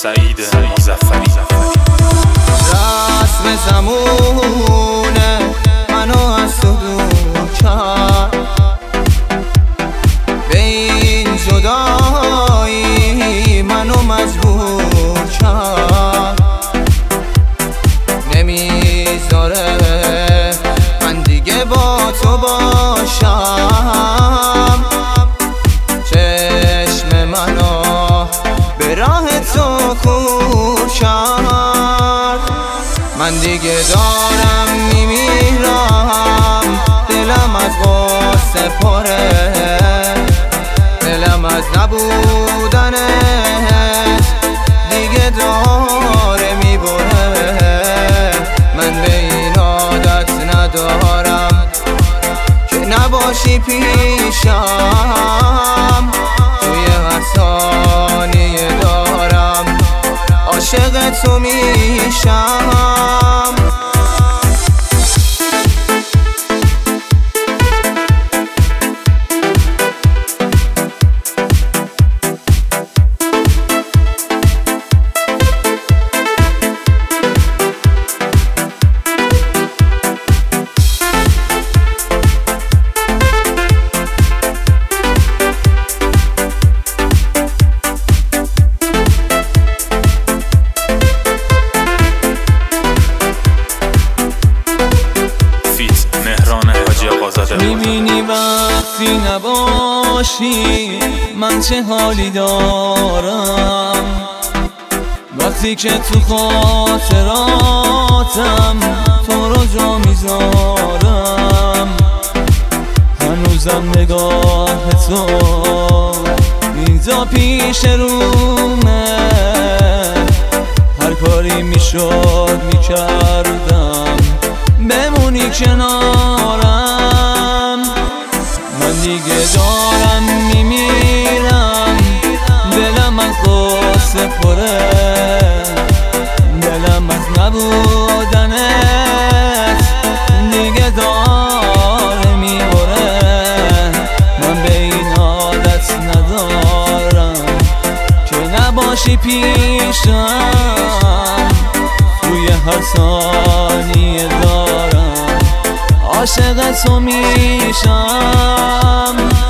سعید مظفری. رسم زمونه منو از تو دور کرد، به این جدایی منو مجبور کرد. نمیذاره من دیگه با تو باشم، چشم منو به راه تو کور کرد. من دیگه دارم میمیرم، دلم از غصه پره، دلم از نبودنت دیگه داره میبره. من به این عادت ندارم که نباشی پیشم، توی هر ثانیه دارم عاشق تو میشم. میبینی وقتی نباشی من چه حالی دارم، وقتی که تو خاطراتم تو رو جا میذارم. هنوزم نگاه تو اینجا پیش رومه، هر کاری میشد میکردم بمونی کنارم. من دیگه دارم میمیرم، دلم از غصه پره، دلم از نبودنت دیگه داره میبره. من به این عادت ندارم که نباشی پیشم، توی هر ثانیه دارم عاشق تو میشم.